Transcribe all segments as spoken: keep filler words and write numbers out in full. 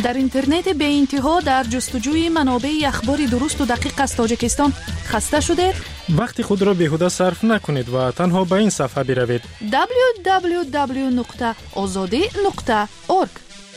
در اینترنت به انتها در جستجوی منابع اخبار درست و دقیق از تاجیکستان خسته شده؟ وقتی خود را بیهوده صرف نکنید و تنها به این صفحه بروید دبلیو دبلیو دبلیو نقطه آزادی نقطه اورگ.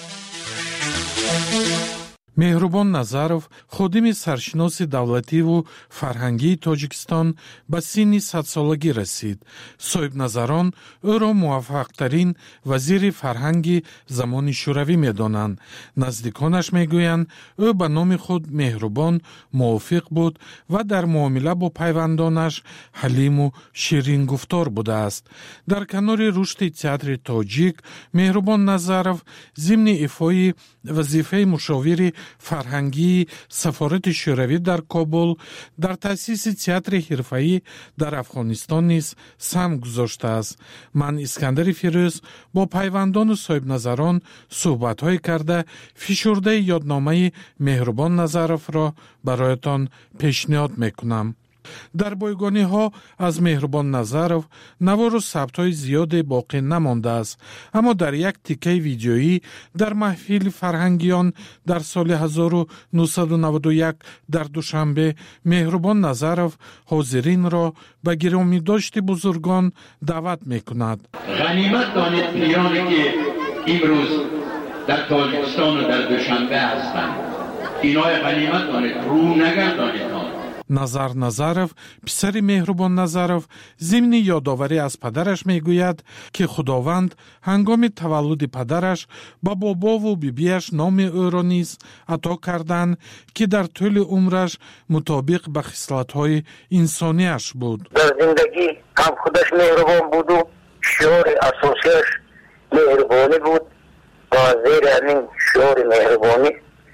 مهربان نظرов خодими саршиноси давлативу фарҳангии Тоҷикистон ба синни садсолагӣ расид. Соҳибназарон ӯро муваффақтарин вазири фарҳанги замони шӯравӣ медонанд. Наздиконаш мегӯянд, ӯ ба номи худ меҳрубон, мувофиқ буд ва дар муомила бо пайвандонаш ҳалиму ширингуфтор будааст. Дар канори рушди театри тоҷик, Меҳрубон Назаров зимни ифои вазифаи мушовири фарҳангии сафорати шӯравӣ дар Кобул дар таъсиси театри ҳирфаӣ дар Афғонистон низ сам гузоштааст. Ман Искандари Фирӯз бо пайвандону соҳибназарон суҳбатҳое карда фишурдаи ёдномаи Меҳрубон Назаровро бароятон пешниҳод мекунам. дар бойгониҳо аз Меҳрубон Назаров навору сабтҳои зиёде боқӣ намондааст, аммо дар як тикаи видеоӣ дар маҳфили фарҳангиён дар соли ҳазору нӯҳсаду наводу як дар Душанбе Меҳрубон Назаров ҳозиринро ба гиромидошти бузургон даъват мекунад. ғанимат донед пиёне ки имрӯз дар Тоҷикистону дар Душанбе ҳастанд. инои ғанимат донед, рӯ нагардонед. Назар Назаров, писари Меҳрубон Назаров, зимни ёдоварӣ аз падараш мегӯяд, ки худованд ҳангоми таваллуди падараш ба бобову бибияш номи ӯро низ ато карданд, ки дар тӯли умраш мутобиқ ба хислатҳои инсониаш буд. дар зиндагӣ ҳам худаш меҳрубон буду, шиёри асосияш меҳрубонӣ буд. ва зери ҳамин шиёри меҳрубонӣ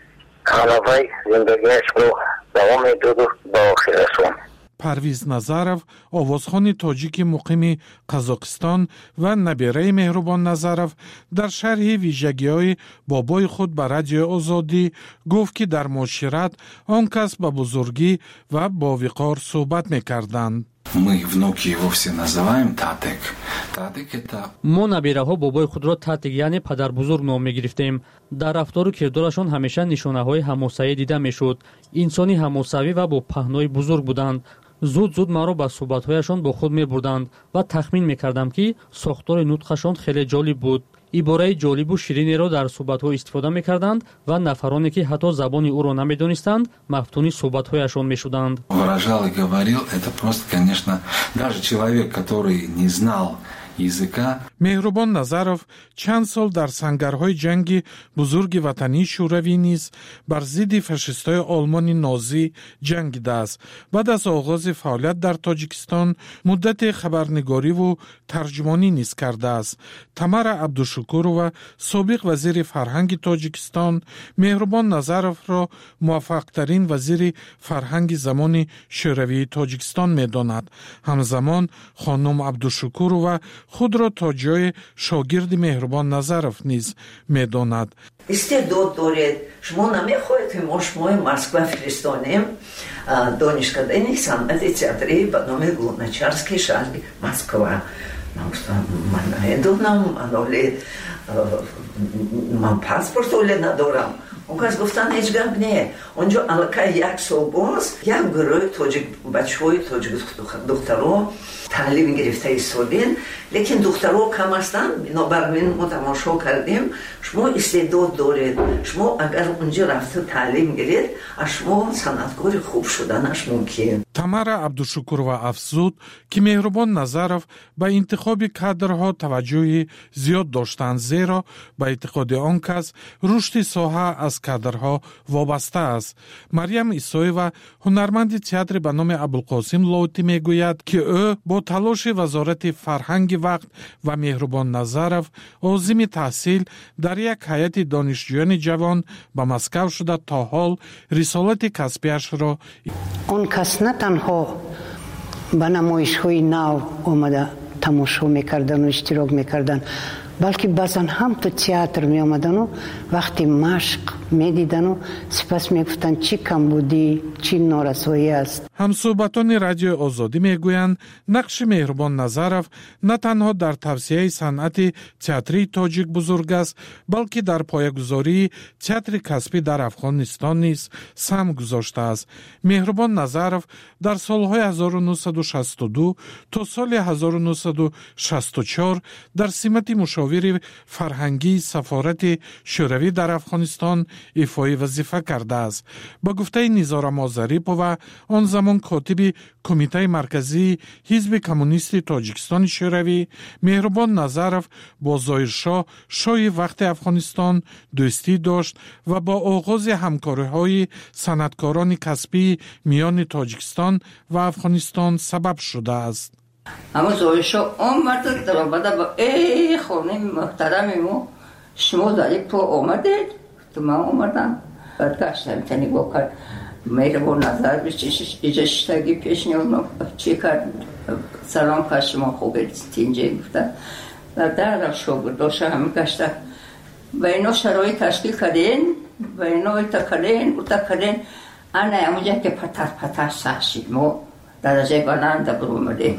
ҳамавай зиндагиашро давом медоду ба охир расон. Парвиз Назаров, овозхони тоҷики муқими Қазоқистон ва набираи Меҳрубон Назаров дар шарҳи вижагиҳои бобои худ ба Радиои Озодӣ гуфт, ки дар муошират он кас ба бузургӣ ва бовиқор суҳбат мекарданд. Мы внуки его все называем Татек. Татек это... мо набираҳо бобои худро Татек, яъне падарбузург ном мегирифтем. дар рафтору кирдорашон ҳамеша нишонаҳои ҳамосавӣ дида мешуд. инсони ҳамосавӣ ва бо паҳнои бузург буданд. зуд зуд маро ба суҳбатҳояшон бо худ мебурданд ва тахмин мекардам, ки сохтори нутқашон хеле ҷолиб буд. ибораи ҷолибу ширинеро дар суҳбатҳо истифода мекарданд ва нафароне, ки ҳатто забони ӯро намедонистанд, мафтуни суҳбатҳояшон мешуданд. Выражал и говорил, это просто, конечно, даже человек, который не знал языка. Меҳрубон Назаров чанд сол дар сангарҳои ҷанги бузурги ватании шӯравӣ низ бар зидди фашистои Олмони нозӣ ҷангидааст. баъд аз оғози фаъолият дар Тоҷикистон муддате хабарнигариву тарҷумонӣ низ кардааст. Тамара Абдушукурова, собиқ вазири фарҳанги Тоҷикистон, Меҳрубон Назаровро муваффақтарин вазири фарҳанги замони шӯравии Тоҷикистон медонад. ҳамзамон хонум Абдушукурова худро то ҷои шогирди Меҳрубон Назаров низ медонад. истеъдод доред, шумо намехоҳед ки мо шумои Москва фиристонем донишкадаи санъати театрӣ ба номи Луначарский шаҳри Москва. ман намедонам, ман паспорт оле надорам. он кас гуфтан ҳеҷ гап не. онҷо аллакай як сол боз як гурӯҳи тоҷик бачаҳои тоҷик духтаро таълим гирифта истодем, лекин духтаро кам ҳастанд. бинобар ин мо тамошо кардем, шумо истеъдод доред, шумо агар унҷо рафта таълим гиред, аз шумо санъаткори хуб шуданаш мумкин. Тамара Абдушукурова афзуд, ки Меҳрубон Назаров ба интихоби кадрҳо таваҷҷӯҳи зиёд доштанд, зеро ба эътиқоди он кас рушди соҳа аз кадрҳо вобаста аст. Марьям Исоева, ҳунарманди театри ба номи Абулқосим Лоутӣ мегӯяд, ки ӯ бо талоши Вазорати фарҳанги вақт ва Меҳрубон Назаров озими таҳсил дар як ҳайати донишҷӯёни ҷавон ба Маскав шуда то ҳол рисолати касбиашро он кас на танҳо ба намоишҳои нав омада тамошо мекардану иштирок мекардан, بلکه بازن هم تو تئاتر می آمدن و وقتی مشق می دیدن و سپس می گفتن چی کم بودی، چی نارسایی است. همصحبتان رادیو آزادی می گویند نقش مهربان نظرов نه تنها در توسعه صنعت تئاتری تاجیک بزرگ است، بلکه در پایه‌گذاری تئاتر کسبی در افغانستان نیز سهم گذاشته است. مهربان نظرов در سالهای هزار و نهصد و شصت و دو تا سال هزار و نهصد و شصت و چهار در سمت مشاور فرهنگی سفارت شوروی در افغانستان ایفای وظیفه کرده است. با گفته نیزارم آذریپووا، آن زمان کاتب کمیته مرکزی حزب کمونیست تاجیکستان شوروی، مهربان نظرов با ظاهرشاه شاه وقت افغانستان دوستی داشت و با آغاز همکاری‌های صنعتکاران کسبی میان تاجیکستان و افغانستان سبب شده است. اما زویشو آمد در آمده با ای خانه محترمی مو شما داری پا آمدید؟ تو من آمدم برگشتم تنی با کرد مهربان نظر به ایجاشتگی پیش نیام چی کرد سلام کرد شما خوبه تینجه گفته در در شاگرد داشته همه گشته و اینا شرایط تشکیل کردین و اینا ایتا کردین اوتا کردین انا همونجا که پتر پتر سخشید ما درجه بلند برآمدیم.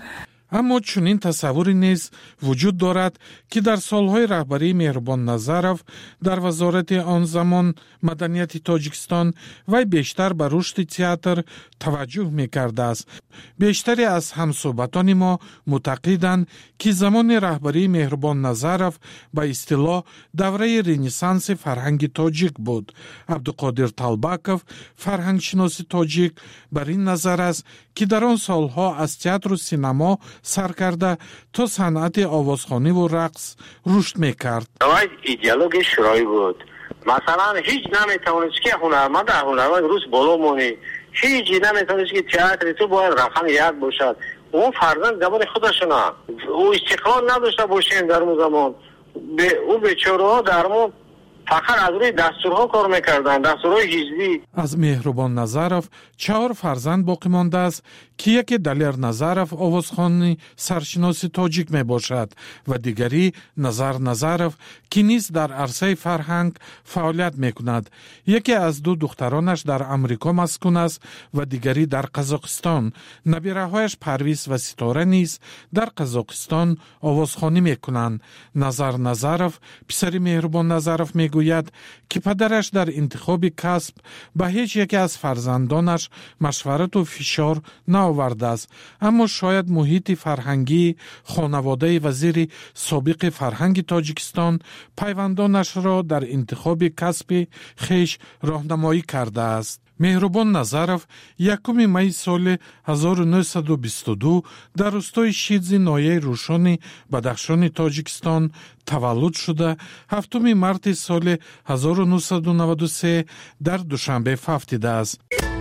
اما چنین تصوری نیز وجود دارد که در سالهای رهبری مهربان نظرов در وزارت آن زمان مدنیت تاجیکستان وی بیشتر به رشد تئاتر توجه می‌کرده است. بیشتری از همصحبتان ما معتقدند که زمان رهبری مهربان نظرов به اصطلاح دوره رنسانس فرهنگ تاجیک بود. عبدالقادر طالبکov فرهنگشناس تاجیک بر این نظر است که در آن سالها از تئاتر و سینما سر کرده تا صنعت آوازخوانی و رقص رشد میکرد. نوعی ایدئولوژی شوروی بود. مثلا هیچ نمیتونست که هنرمند هنرمند روز بالا مونی، هیچ نمیتونست که تئاتر تو باید رقم یاد باشد. اون فرزند زبان خودشونه، او استقلال نداشته باشین در اون زمان. به او بیچاره ها در اون فقط از روی دستورها کار میکردن، دستورهای حزبی. از مهربان نظرов چهار فرزند باقی مانده است که یکی دلیر نظرов آوازخوانی سرشناس تاجیک می باشد و دیگری نظر نظرов که نیز در عرصه فرهنگ فعالیت می کند. یکی از دو دخترانش در امریکا مسکون است و دیگری در قزاقستان. نبیره‌هایش پرویز و ستاره نیز در قزاقستان آوازخوانی می کنند. نظر نظرов پسر مهربان نظرов می گوید که پدرش در انتخاب کسب به هیچ یکی از فرزندانش مشورت و فشار نآورده است، اما شاید محیط فرهنگی خانواده وزیر سابق فرهنگ تاجیکستان پیوندانش را در انتخاب کسب خیش راهنمایی کرده است. مهربان نظرов یکم می سال هزار و نهصد و بیست و دو در روستای شیدز ناحیه روشن بدخشان تاجیکستان تولد شده، هفتم مارس سال هزار و نهصد و نود و سه در دوشنبه فوتیده است.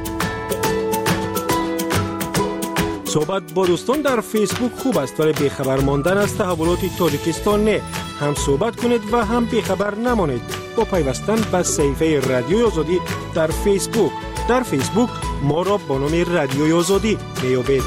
صحبت با دوستان در فیسبوک خوب است ولی بیخبر ماندن از تحولات تاجیکستان نه. هم صحبت کنید و هم بیخبر نمانید با پیوستن به صفحه رادیوی آزادی در فیسبوک. در فیسبوک ما را با نام رادیوی آزادی میابید.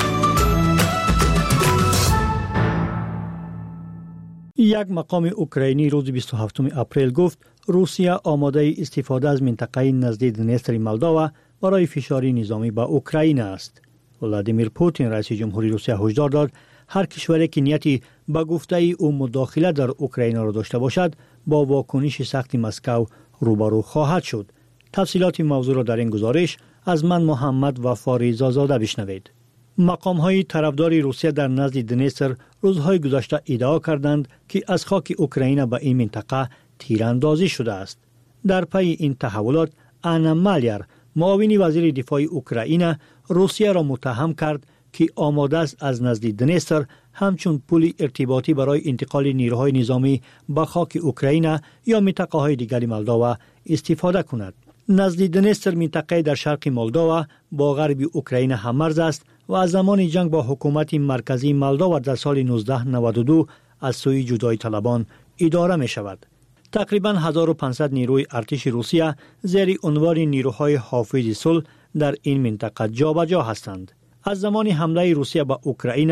یک مقام اوکراینی روز بیست و هفتم اپریل گفت روسیه آماده استفاده از منطقه نزدیک دنیستر مولداوا برای فشاری نظامی به اوکراین است. ولادیمیر پوتین رئیس جمهوری روسیه هشدار داد هر کشوری که نیتی به گفته او مداخله در اوکراین را داشته باشد با واکنش سخت مسکو روبرو خواهد شد. تفصیلات موضوع را در این گزارش از من محمد وفاریزا زاده بشنوید. مقام های طرفدار روسیه در نزد دنیستر روزهای گذشته ادعا کردند که از خاک اوکراین به این منطقه تیراندازی شده است. در پی این تحولات انا مالیر معاون وزیر دفاع اوکراین روسیه را متهم کرد که آماده است از نزد دنیستر همچون پل ارتباطی برای انتقال نیروهای نظامی به خاک اوکراین یا منطقه های دیگر مولداوا استفاده کند. نزد دنیستر منطقه در شرق مولداوا با غرب اوکراین هممرز است و از زمان جنگ با حکومت مرکزی مولداوا در سال نوزده نود و دو از سوی جدایی طلبان اداره می شود. تقریباً هزار و پانصد نیروی ارتش روسیه زیر عنوان نیروهای حافظ صلح در این منطقه جابجا هستند. از زمان حمله روسیه به اوکراین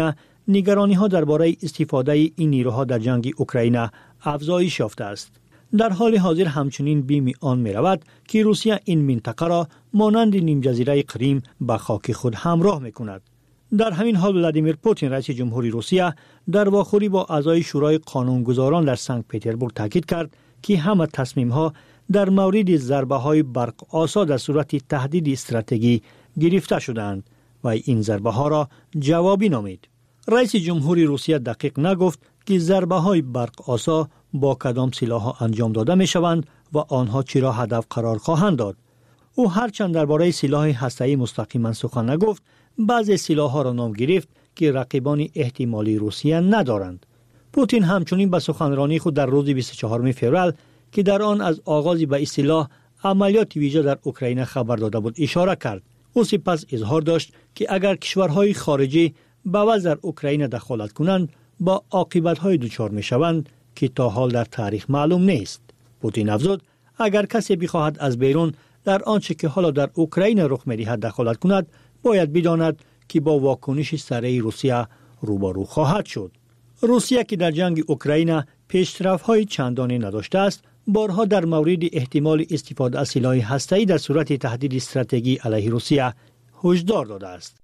نگرانی ها درباره استفاده این نیروها در جنگ اوکراین افزایش یافته است. در حال حاضر همچنین بیم آن می رود که روسیه این منطقه را مانند نیم جزیره کریم به خاک خود همراه می کند. در همین حال ولادیمیر پوتین رئیس جمهوری روسیه در واخوری با اعضای شورای قانونگذاران در سنت پترزبورگ تاکید کرد که همه تصمیم ها در مورد ضربه های برق آسا در صورت تهدید استراتژی گرفته شدند و این ضربه ها را جوابی نامید. رئیس جمهوری روسیه دقیق نگفت که ضربه های برق آسا با کدام سلاح ها انجام داده می شوند و آنها چرا هدف قرار خواهند داد. او هرچند درباره سلاح هسته‌ای مستقیما سخن نگفت، بعضی سلاح ها را نام گرفت که رقیبان احتمالی روسیه ندارند. پوتین همچنین به سخنرانی خود در روز بیست و چهارم فوریه که در آن از آغاز به اصطلاح عملیات ویژه در اوکراین خبر داده بود اشاره کرد. او سپس اظهار داشت که اگر کشورهای خارجی به وضع در اوکراین دخالت کنند با عاقبت‌های دچار می‌شوند که تا حال در تاریخ معلوم نیست. پوتین افزود اگر کسی بخواهد از بیرون در آنچه که حالا در اوکراین رخ می‌دهد دخالت کند، باید بداند که با واکنش سریع روسیه روبرو خواهد شد. روسیه که در جنگ اوکراین پیشرفت‌های چندانی نداشته است، بارها در مورد احتمال استفاده از سلاح هسته‌ای در صورت تهدید استراتژی علیه روسیه هشدار داده است.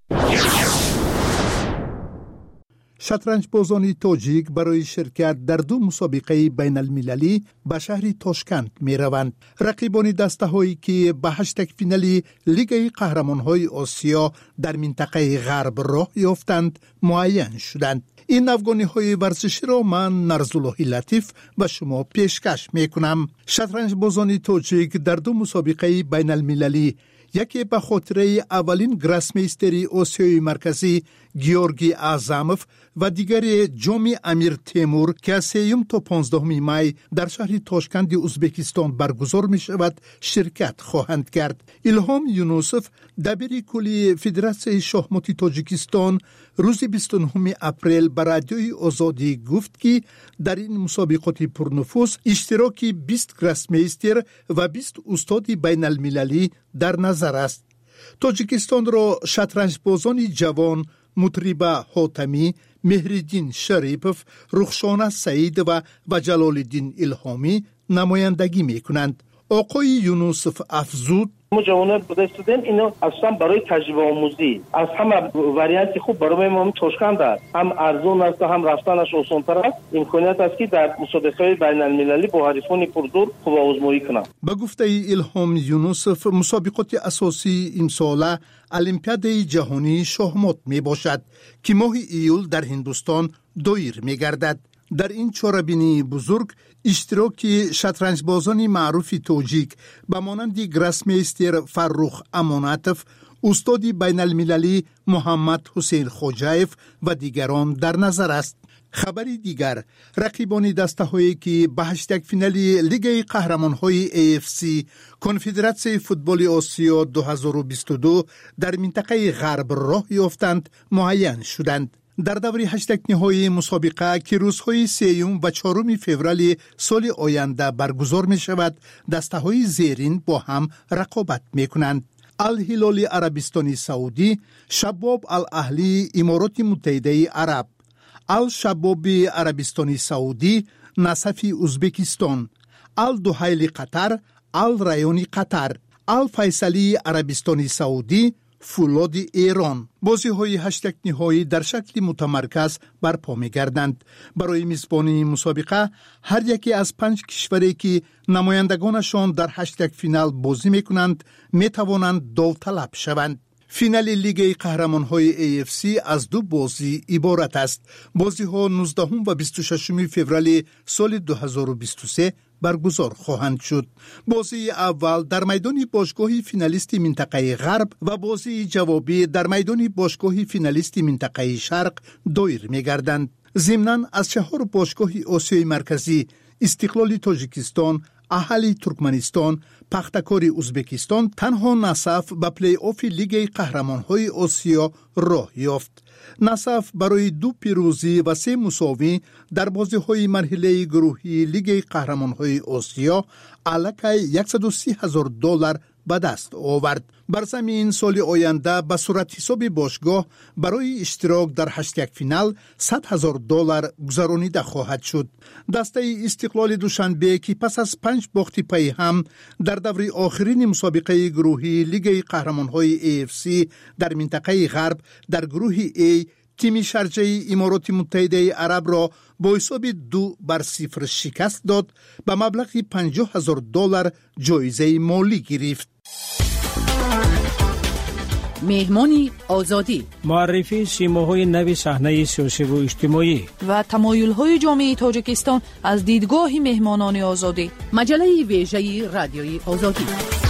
شطرنج بازان تاجیک برای شرکت در دو مسابقه بین المللی به شهر تاشکند می روند. رقیبان دسته هایی که به هشتگ فینالی لیگ قهرمان های آسیا در منطقه غرب راه یافتند معین شدند. این افغانی های ورزشی را من نرزالله لطیف به شما پیشکش می کنم. شطرنج بازان تاجیک در دو مسابقه بین المللی، یکی به خاطر اولین گراسمیستری آسیای مرکزی گیورگی اعظموف و دیگر جامی امیر تیمور که از سوم تا پانزدهم می در شهر تاشکند ازبکستان برگزار می شود شرکت خواهند کرد. الهام یونوسف دبیر کلی فدراسیون شахمات تاجیکستان روز بیست و نهم اپریل به رادیوی آزادی گفت که در این مسابقات پرنفوذ اشتراک بیست گراسمیستر و بیست استاد بین المللی در نظر است. تاجیکستان را شطرنج بازان جوان مطربه حاتمی، مهردین شریپوف، رخشانه سعید و و جلال الدین الهامی نمایندگی می کنند. آقای یونوسف افزود ما جوانان بوده استودنت اینو اصلا برای تجربه آموزی از همه وریانتی خوب برای ما تاشکند است، هم ارزون است هم رفتنش آسان‌تر است. امکانیت است که در مسابقه بین المللی با حریفان پرزور خوب آزمایی کنند. به گفته الهام یونوسف مسابقات اساسی این ساله المپیاد جهانی شахمات می باشد که ماه ایول در هندوستان دایر می گردد. در این چهاربینی بزرگ اشتراک شطرنج بازان معروف تاجیک به مانند گراسمیستر فرخ اماناتوف، استاد بین المللی محمد حسین خوجایف و دیگران در نظر است. خبری دیگر، رقیبان دسته هایی که به هشتگ فینالی لیگ قهرمان های ای اف سی کنفدراسیون فوتبال آسیا دو هزار و بیست و دو در منطقه غرب راه یافتند معین شدند. در دور هشتگ نهایی مسابقه که روزهای سوم و چهارم فوریه سال آینده برگزار می شود، دسته های زیرین با هم رقابت می کنند. الهلال عربستان سعودی، شباب الاهلی امارات متحده عرب، الشباب عربستان سعودی، نصف ازبکستان، الدحیل قطر، الریان قطر، الفیصلی عربستان سعودی، فولاد ایران. بازی های هشتگ نهایی در شکل متمرکز برپا می گردند. برای میزبانی مسابقه هر یکی از پنج کشوری که نمایندگانشان در هشتگ فینال بازی می کنند می توانند داوطلب شوند. فینال لیگ قهرمان های ای اف سی از دو بازی عبارت است. بازی ها نوزدهم و بیست و ششم فوریه سال دو هزار و بیست و سه برگزار خواهند شد. بازی اول در میدان باشگاه فینالیست منطقه غرب و بازی جوابی در میدان باشگاه فینالیست منطقه شرق دایر می گردند. ضمناً از چهار باشگاه آسیای مرکزی استقلال تاجیکستان، اهلی ترکمنستان، پختکار ازبکستان تنها نصف به پلی آف لیگ قهرمان های آسیا راه یافت. نصف برای دو پیروزی و سه مساوی در بازی های مرحله گروهی لیگ قهرمان های آسیا الک صد و سی هزار دلار به دست آورد. بر زمین سال آینده به صورت حساب باشگاه برای اشتراک در هشت یک فینال صد هزار دلار گذرانیده خواهد شد. دسته استقلال دوشنبه که پس از پنج باخت پی هم در دور آخرین مسابقه گروهی لیگ قهرمان‌های ای اف سی در منطقه غرب در گروه ای تیم شارجه امارات متحده عرب را با حساب دو بر صفر شکست داد، به مبلغ پنجاه هزار دلار جایزه مالی گرفت. مهمانی آزادی، معرفی سیماهای نوی صحنه سیاسی و اجتماعی و تمایل‌های جامعه تاجیکستان از دیدگاه مهمانان آزادی. مجله ویژه رادیوی آزادی.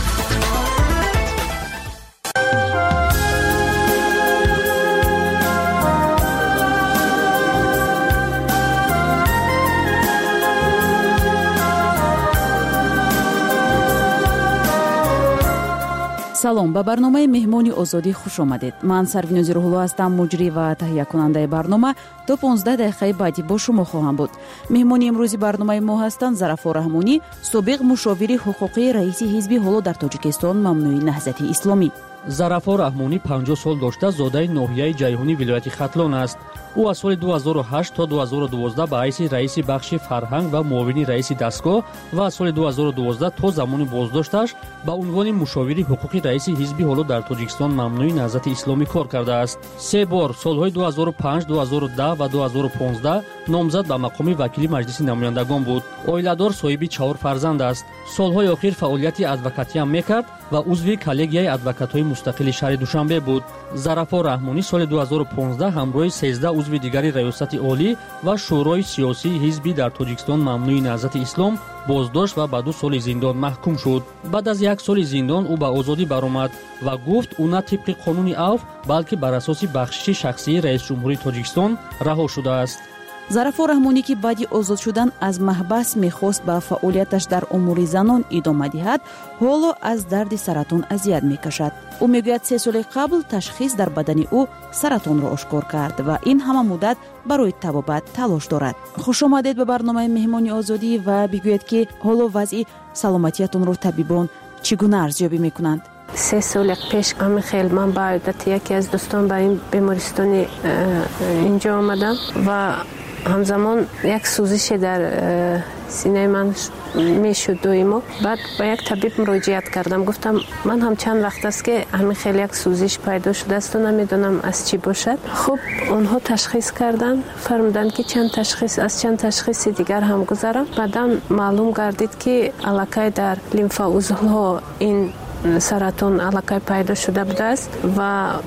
салом, ба барномаи меҳмони озодӣ хуш омадед. ман сарвинози рӯҳулло ҳастам, муҷрӣ ва таҳиякунандаи барнома. то понздаҳ дақиқаи баъдӣ бо шумо хоҳам буд. меҳмони имрӯзи барномаи мо ҳастанд Зарафор Раҳмонӣ, собиқ мушовири ҳуқуқии раиси ҳизби ҳоло дар Тоҷикистон мамнӯи Наҳзати Исломӣ. Зарафор Раҳмонӣ панҷоҳ сол дошта зодаи ноҳияи Ҷайҳунӣ вилояти Хатлон аст. ӯ аз соли ду ҳазору ҳашт то ду ҳазору дувоздаҳ ба ҳайси раиси бахши фарҳанг ва муовини раиси дастгоҳ ва аз соли ду ҳазору дувоздаҳ то замони боздошташ ба унвони мушовири ҳуқуқи раиси ҳизби ҳоло дар Тоҷикистон мамнӯи Наҳзати Исломӣ кор кардааст. се бор солҳои ду ҳазору панҷ, ду ҳазору даҳ ва ду ҳазору понздаҳ номзад ба мақоми вакили Маҷлиси намояндагон буд. Оиладор, соҳиби чаҳор фарзанд аст. Солҳои охир фаъолияти адвокатиам мекард ва узви коллегияи адвокатҳои мустақили шаҳри Душанбе буд. Зарафор Раҳмонӣ соли ду ҳазору понздаҳ ҳамроҳи сездаҳ узви дигари раёсати олӣ ва шӯрои сиёсии ҳизби дар Тоҷикистон мамнӯи Наҳзати Ислом боздошт ва ба ду соли зиндон маҳкум шуд. баъд аз як соли зиндон ӯ ба озодӣ баромад ва гуфт ӯ на тибқи қонуни авф, балки бар асоси бахшиши шахсии раисҷумҳурии Тоҷикистон раҳо шудааст. Зарафор Раҳмонӣ ки баъди озод шудан аз маҳбас мехост ба фаъолияташ дар умури занон идома диҳад, ҳоло аз дарди саратон азият мекашад. ӯ мегӯяд се соли қабл ташхис дар бадани ӯ саратонро ошкор кард ва ин ҳама муддат барои табобат талош дорад. хушомадед ба барномаи меҳмони озодӣ ва бигӯед ки ҳоло вазъи саломатиятонро табибон чӣ гуна арзёбӣ мекунанд? سه سال پیش همین خیلی من با عادت یکی از دوستان به این بیمارستانی اینجا آمدم و همزمان یک سوزش در سینه من میشد دائما. بعد با یک طبیب مراجعت کردم، گفتم من هم چند وقت است که همین خیلی یک سوزش پیدا شده است و نمیدونم از چی باشد. خب اونها تشخیص کردن، فرمودن که چند تشخیص از چند تشخیص دیگر هم گذرم. بعدا معلوم گردید که علاقه در لیمف عضوها این سرطان علاقه پیدا شده بوده است و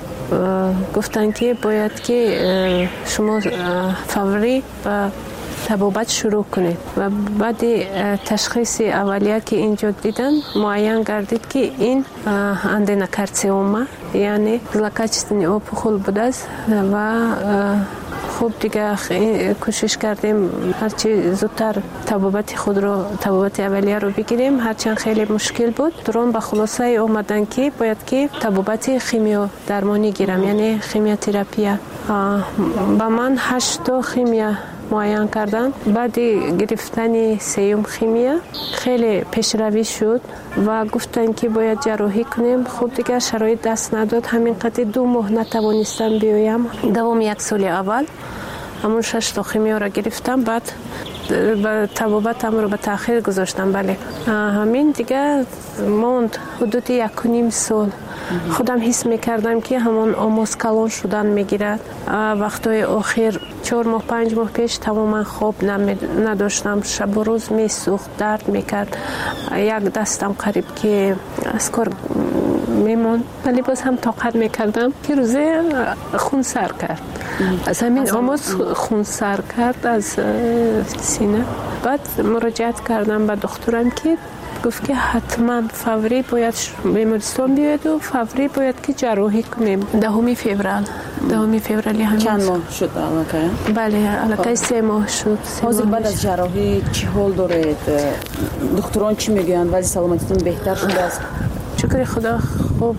گفتن که باید که شما فوری و طبابت شروع کنید. و بعد تشخیص اولیه که اینجا دیدن معین گردید که این اندینوکارسینوما یعنی زلکاچستانی اوپخول بوده است و خوب دیگه کوشش کردیم هرچی زودتر طبابت خود رو طبابت اولیه رو بگیریم، هرچند خیلی مشکل بود. درون به خلاصه اومدن که باید که طبابت خیمیا درمانی گیرم، یعنی خیمیا تراپی. با من هشت تا خیمیا معین کردن. بعد گرفتن سیوم خیمیا خیلی پیشروی شد و گفتن که باید جراحی کنیم. خب دیگه شرایط دست نداد، همین قدر دو ماه نتوانستم بیایم. دوم یک سال اول همون شش تا خیمیا را گرفتم، بعد طبابتم رو به تأخیر گذاشتم. بله همین دیگه موند حدود یک و نیم سال. خودم حس میکردم که همون آموز کلان شدن میگیرد. وقتای آخر چهار ماه پنج ماه پیش تماما خواب نداشتم، شب و روز میسوخت، درد میکرد. یک دستم قریب که از کار میمون، ولی باز هم طاقت میکردم که روزه خون سر کرد. از همین آموز خون سر کرد از سینه. بعد مراجعت کردم به دکترم که گفت که حتما فوری باید بیمارستان بیاید و فوری باید که جراحی کنیم. دهمی فوریه دهمی فوریه همین. چند ماه شد علاقه؟ بله علاقه سه ماه شد. حاضر بعد از جراحی چی حال دارید؟ دکتران چی میگویند؟ وضع سلامتیتون بهتر شده است؟ شکر خدا خوب.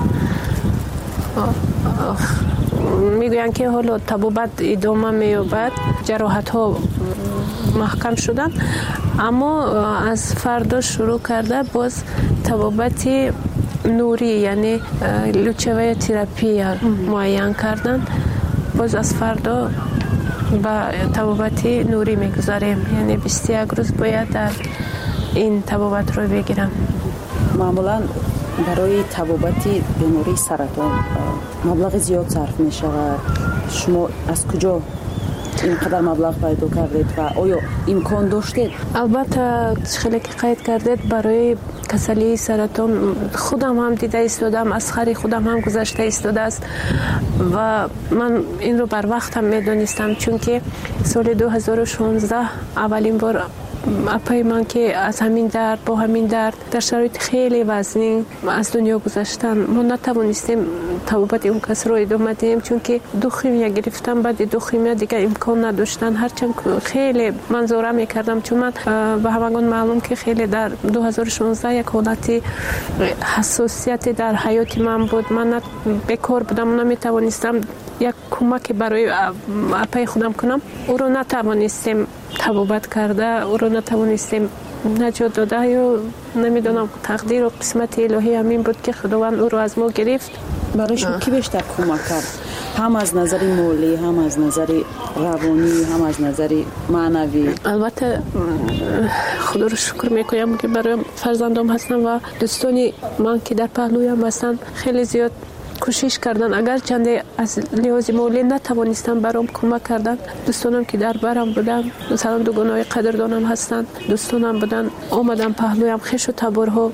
میگویند که حالا طبابت ادامه مییابد، جراحت ها محکم شدن، اما از فردا شروع کرده باز طبابت نوری یعنی لوچوه تراپی معین کردن. باز از فردا با طبابتی نوری میگذاریم، یعنی بیست و یک روز باید در این طبابت رو بگیرم. معمولا برای طبابتی بیماری سرطان مبلغ زیاد صرف می شود. شما از کجا اینقدر مبلغ پیدا کردید و آیا امکان داشتید؟ البته خیلی که قید کردید برای کسلی سرطان خودم هم دیده ایستادم، از خری خودم هم گذشته ایستاده است و من این رو بر وقت هم میدونستم، چون که سال دو هزار و شانزده اولین بار اپای من که از همین درد با همین درد در شرایط خیلی وزنی از دنیا گذشتن، ما نتوانستیم طبابت اون کس رو ادامه دهیم، چون که دو خیمیا گرفتم، بعد دو خیمیا دیگه امکان نداشتن. هرچند خیلی منظوره میکردم، چون من به همگان معلوم که خیلی در دو هزار و شانزده یک حالتی حساسیت در حیات من بود. من بیکار بودم، نمیتوانستم یک کمک برای اپای خودم کنم. او رو نتوانستیم طبابت کرده، او رو نتوانستیم نجات داده، یا نمیدونم تقدیر و قسمت الهی همین بود که خداوند او رو از ما گرفت. برای شما کی بیشتر کمک کرد؟ هم از نظر مالی، هم از نظر روانی، هم از نظر معنوی؟ البته خدا رو شکر میکنم که برای فرزندام هستم و دوستانی من که در پهلویم هستن خیلی زیاد کوشش کردن، اگر چنده از لحاظ مالی نتوانستم برام کمک کردن. دوستانم که در برم بودن، مثلا دو گناه قدردانم هستن، دوستانم بودن آمدن پهلویم، خش و تبرها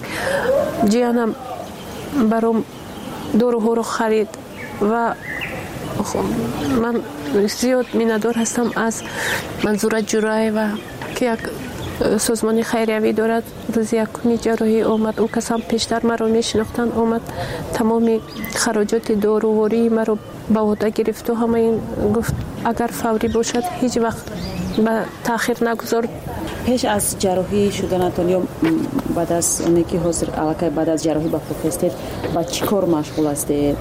جیانم برام دور و هورو خرید و من زیاد میندار هستم از منظور جرای و که یک سازمان خیریوی دارد. روز یکمی جراحی آمد، او کس هم پیشتر مرا میشناختن، آمد تمامی خراجات داروواری مرا به عهده گرفت و همه این گفت اگر فوری باشد هیچ وقت به تاخیر نگذار. پیش از جراحی شدنتان یا بعد از اونی که حاضر علاقه بعد از جراحی با خود هستید با چی کار مشغول هستید؟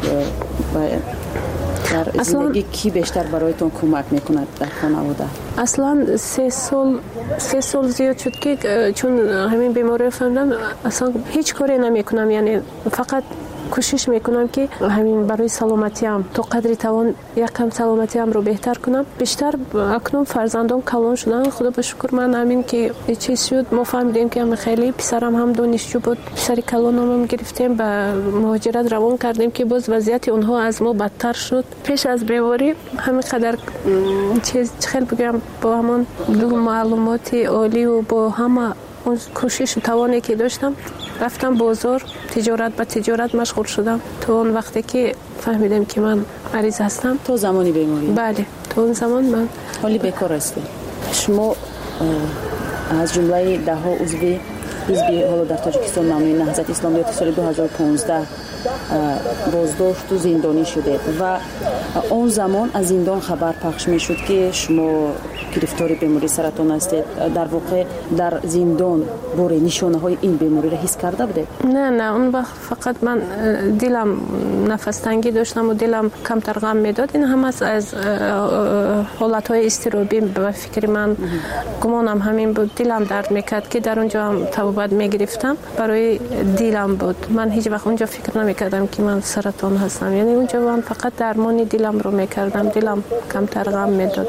در زندگی کی بیشتر برایتون کمک میکند در خانواده؟ اصلا سه سال سه سال زیاد شد که چون همین بیماری فهمیدم اصلا هیچ کاری نمیکنم، یعنی فقط کوشش میکنم که همین برای سلامتیم تا قدری توان یکم سلامتیم رو بهتر کنم. بیشتر اکنون فرزندان کلان شدن، خدا به شکر. من همین که چیز شد ما فهمیدیم که هم خیلی پسرم هم دانشجو بود، پسری کلانم هم گرفتیم به مهاجرت روان کردیم که باز وضعیت اونها از ما بدتر شد. پیش از بیماری همین قدر چیز خیلی بگم با همان دو معلومات عالی و با همه اون کوشش و توانی که داشتم رفتم بازار، تجارت به تجارت مشغول شدم تا اون وقتی که فهمیدم که من مریض هستم. تو زمانی بیماری؟ بله، تو اون زمان من حالی بیکار هستی. شما از جمله ده ها عضو حزب حالا در تاجیکستان نامی نهضت اسلامیات سال دو هزار و پانزده بازداشت و زندانی شده و اون زمان از زندان خبر پخش می شد که شما گرفتار بیماری سرطان هستید. در واقع در زندان بار نشانه های این بیماری را حس کرده بوده؟ نه نه، اون وقت فقط من دلم نفس تنگی داشتم و دلم کمتر غم میداد. این هم از از حالت های استرابی به فکر من گمانم همین بود. دلم درد میکرد که در اونجا هم طبابت میگرفتم، برای دلم بود. من هیچ وقت اونجا فکر نمیکردم که من سرطان هستم، یعنی اونجا من فقط درمانی دلم رو میکردم، دلم کمتر غم میداد.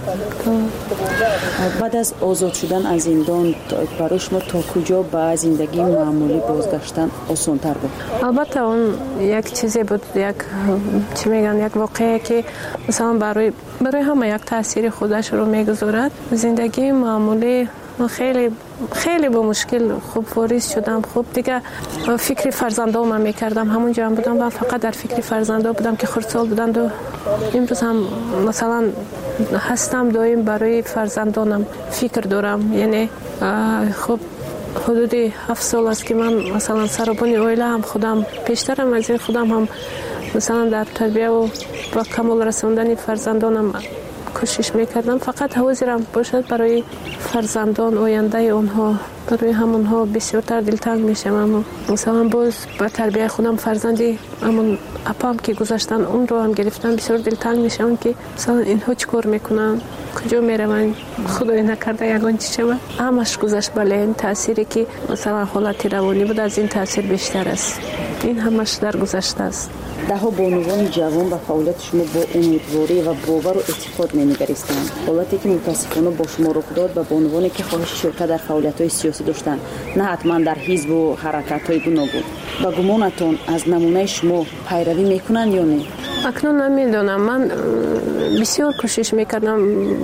بعد از آزاد شدن از زندان برای شما تا کجا به زندگی معمولی بازگشتن آسان‌تر بود؟ البته اون یک چیزی بود، یک چی میگن یک واقعه که مثلا برای برای همه یک تاثیر خودش رو میگذارد. زندگی معمولی من خیلی خیلی با مشکل خوب واریز شدم. خوب دیگه فکر فرزندام میکردم، همونجا هم بودم و فقط در فکر فرزندا بودم که خردسال بودند و امروز هم مثلا هستم دائم برای فرزندانم فکر دارم. یعنی خب حدودی هفت سال است که من مثلا سربانی اویله هم خودم پیشترم از این خودم هم مثلا در تربیه و با کمال رسوندن فرزندانم کوشش میکردم فقط حاضرم باشد برای فرزندان آینده اونها، برای همونها بسیارتر دلتنگ میشم. مثلا باز با تربیت خودم فرزندی همون اپام که گذاشتن اون رو هم گرفتم، بسیار دلتنگ میشم که مثلا اینها چیکار میکنن، کجا میروند، خدای نکرده یگان چی شود. همش گذشت. بله این تأثیری که مثلا حالت روانی بود از این تأثیر بیشتر است. این همش در گذشته است. ده ها بانوان جوان به فعالیت شما با امیدواری و باور و اعتقاد نمی‌نگریستند. حالتی که متاسفانه با شما رخ داد به بانوانی که خواهش شرکت در فعالیت‌های سیاسی داشتند، نه حتما در حزب و حرکت‌های گوناگون. با گمانتون از نمونه شما پیروی میکنند یا نه؟ اکنون نمیدونم. من بسیار کوشش میکردم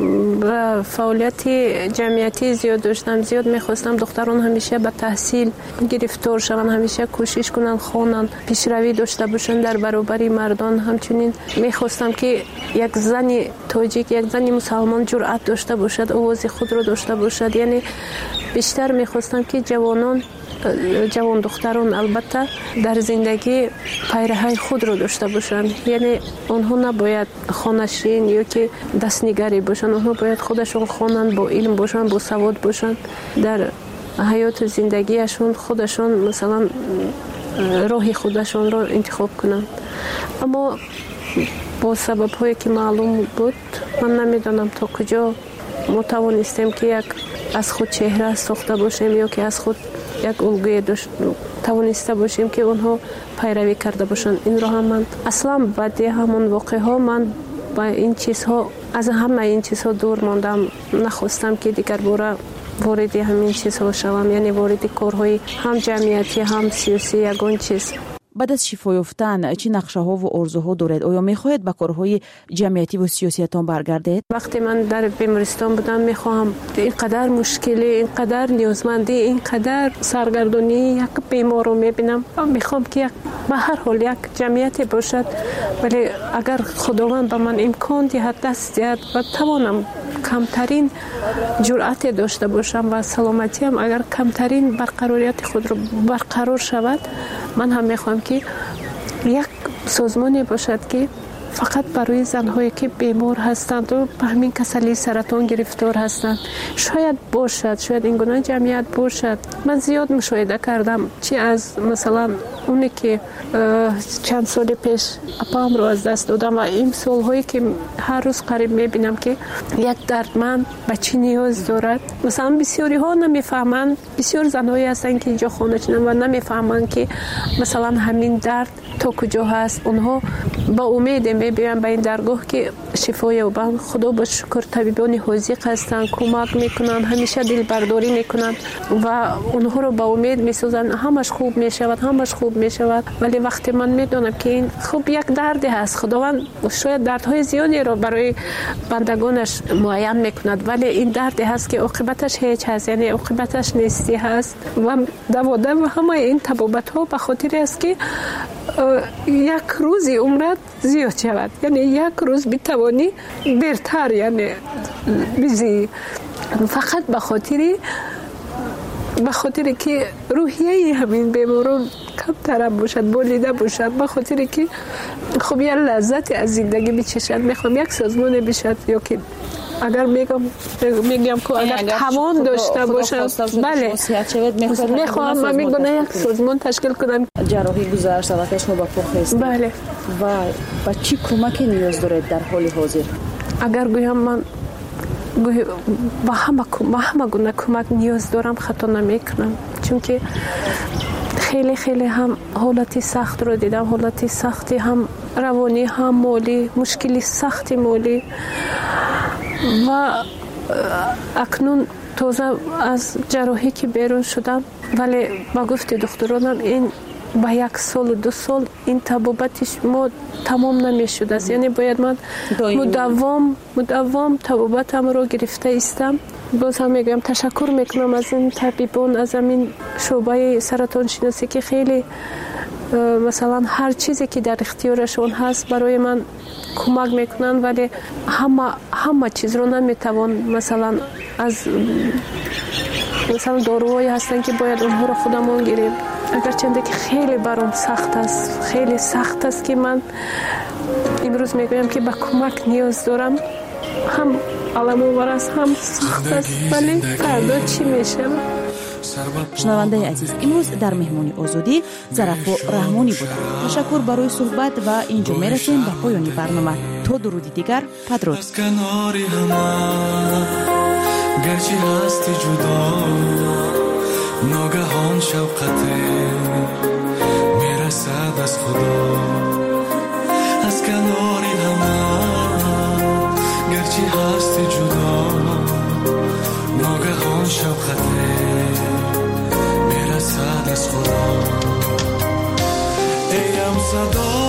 و فعالیت جمعیتی زیاد داشتم، زیاد میخواستم دختران همیشه به تحصیل گرفتار شوند، همیشه کوشش کنن خوانن، پیشروی داشته باشن در برابر مردان. همچنین میخواستم که یک زن تاجیک، یک زن مسلمان جرأت داشته باشد، آواز خود رو داشته باشد. یعنی بیشتر میخواستم که جوانان جوان دختران البته در زندگی پیرهی خود رو داشته باشند. یعنی آنها نباید خانشین یا که دستنگری باشند، آنها باید خودشون خوانند، با علم باشند، با سواد باشند، در حیات زندگیشون خودشون مثلا راه خودشون رو انتخاب کنند. اما با سبب هایی که معلوم بود من نمیدونم تا کجا ما توانستیم که یک از خود چهره ساخته باشیم یا که از خود یک الگوی توانسته باشیم که اونها پیروی کرده باشن. این رو هم من اصلا بعد همون واقعه ها من با این چیزها از همه این چیزها دور ماندم، نخواستم که دیگر باره وارد همین چیزها شوم، یعنی وارد کارهای هم جمعیتی هم سیاسی یگان چیز. بعد از شفا یافتن چه نقشه ها و آرزوها دارید؟ آیا میخواهید به کارهای جمعیتی و سیاسیتان برگردید؟ وقتی من در بیمارستان بودم میخواهم اینقدر مشکلی، اینقدر نیازمندی، اینقدر سرگردانی یک بیمار رو میبینم، میخوام که یک به هر حال یک جمعیتی باشد، ولی اگر خداوند به من امکان دهد، دست دهد و توانم کمترین جرأت داشته باشم و سلامتیم اگر کمترین برقراریت خود رو برقرار شود، من هم میخوام که یک سازمانی باشد که فقط برای زنهایی که بیمار هستند و به همین کسلی سرطان گرفتار هستند شاید باشد، شاید این گونه جمعیت باشد. من زیاد مشاهده کردم، چی از مثلا اونی که چند سال پیش اپام رو از دست دادم و این سالهایی که هر روز قریب میبینم که یک دردمند به چی نیاز دارد. مثلا بسیاری ها نمیفهمند، بسیار زنهایی هستند که اینجا خانه چنن و نمیفهمند که مثلا همین درد تا کجا هست. اونها با امید میبینن به این درگاه که شفا یابند. خدا با شکر طبیبان حاذق هستند، کمک میکنن، همیشه دل برداری میکنن و اونها رو با امید میسازن همش خوب میشود، همش خوب میشود. ولی وقتی من میدونم که این خوب یک دردی هست، خداوند شاید دردهای زیادی رو برای بندگانش معین میکند، ولی این دردی هست که عاقبتش هیچ هست، یعنی عاقبتش نیستی هست و دوادم و همه این طبابت ها به خاطر است که یک روزی عمرت زیاد شود، یعنی یک روز بتوانی برتر یعنی بیزی، فقط به خاطر به خاطر که روحیه همین بیماران کمتر باشد، بولیده باشد، به خاطر که خب یه لذت از زندگی بچشد. میخوام یک سازمان بشد یا که اگر میگم میگم که اگر توان داشته باشم، بله میخوام من میگم یک سازمان تشکیل کنم. جراحی گذشت و شما با پخ هستید، بله، و با چی کمکی نیاز دارید در حال حاضر؟ اگر گویم من با همه با همه گونه کمک نیاز دارم خطا نمیکنم، چون که خیلی خیلی هم حالتی سخت رو دیدم، حالتی سختی هم روانی هم مالی، مشکلی سختی مالی و اکنون تازه از جراحی که بیرون شدم، ولی با گفت دکترانم این با یک سال و دو سال این طبابتش ما تمام نمیشد است، یعنی باید من مداوم مداوم طبابتم رو گرفته استم. باز هم میگم تشکر میکنم از این طبیبان، از این شعبه سرطان شناسی که خیلی مثلا هر چیزی که در اختیارشون هست برای من کمک میکنن، ولی همه همه چیز رو نمیتوان مثلا از مثلا داروهایی هستن که باید اونها رو خودمون گیریم، اگرچه که خیلی برام سخت است، خیلی سخت است که من امروز میگویم که به کمک نیاز دارم. هم علم است هم سخت است ولی فردا چی میشه؟ شنونده عزیز، امروز در مهمانی آزادی ظرفا رحمانی بودند. تشکر برای صحبت و اینجا میرسیم به پایان برنامه. تا درودی دیگر، بدرود. گرچه هستی جدا ناگهان شوقته میرسد از خدا از کناری همه گرچه هستی جدا ناگهان شوقته میرسد از خدا ایم صدا